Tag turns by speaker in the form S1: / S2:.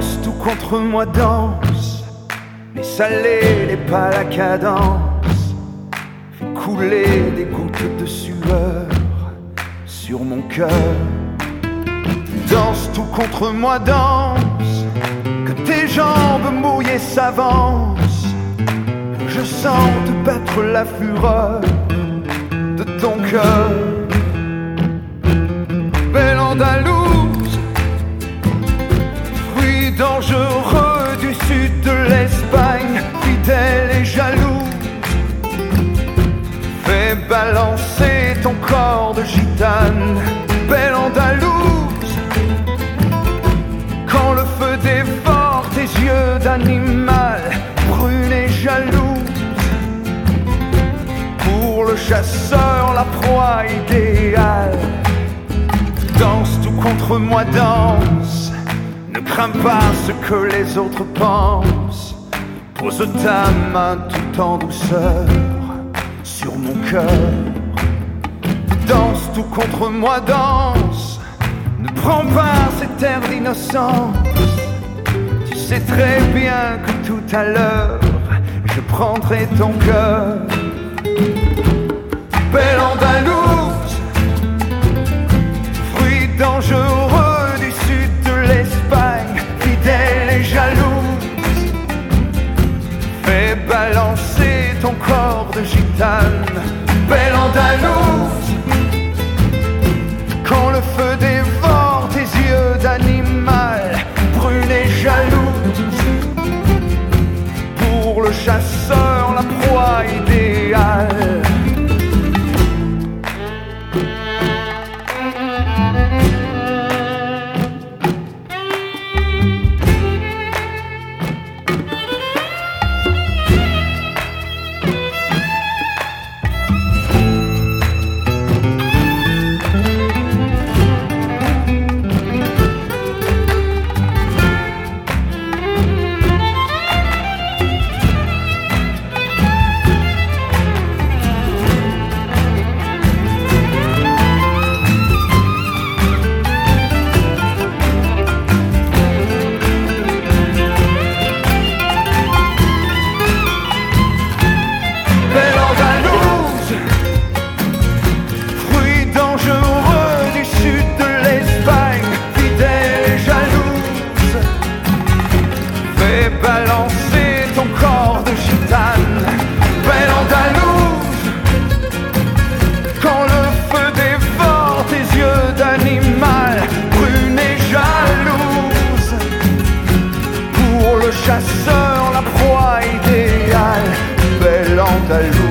S1: Danse tout contre moi, danse. Les salés, les pas, la cadence. Fais couler des gouttes de sueur sur mon cœur. Danse tout contre moi, danse. Que tes jambes mouillées s'avancent. Que je sente battre la fureur de ton cœur. Belle Andalouse, fruit dangereux du sud de l'Espagne, fidèle et jalouse, fais balancer ton corps de gitane. Belle Andalouse, quand le feu dévore tes yeux d'animal, brune et jalouse, pour le chasseur la proie idéale. Danse tout contre moi, danse. Ne crains pas ce que les autres pensent. Pose ta main tout en douceur sur mon cœur. Danse tout contre moi, danse. Ne prends pas cet air d'innocence. Tu sais très bien que tout à l'heure je prendrai ton cœur. Belle Andalouse, fruit dangereux du sud de l'Espagne, fidèle et jalouse, fais balancer ton corps de gitane. Belle Andalouse, quand le feu dévore tes yeux d'animal, brune et jalouse, pour le chasseur la proie idéale. Balancer ton corps de gitane. Belle Andalouse, quand le feu dévore tes yeux d'animal, brune et jalouse, pour le chasseur la proie idéale. Belle Andalouse.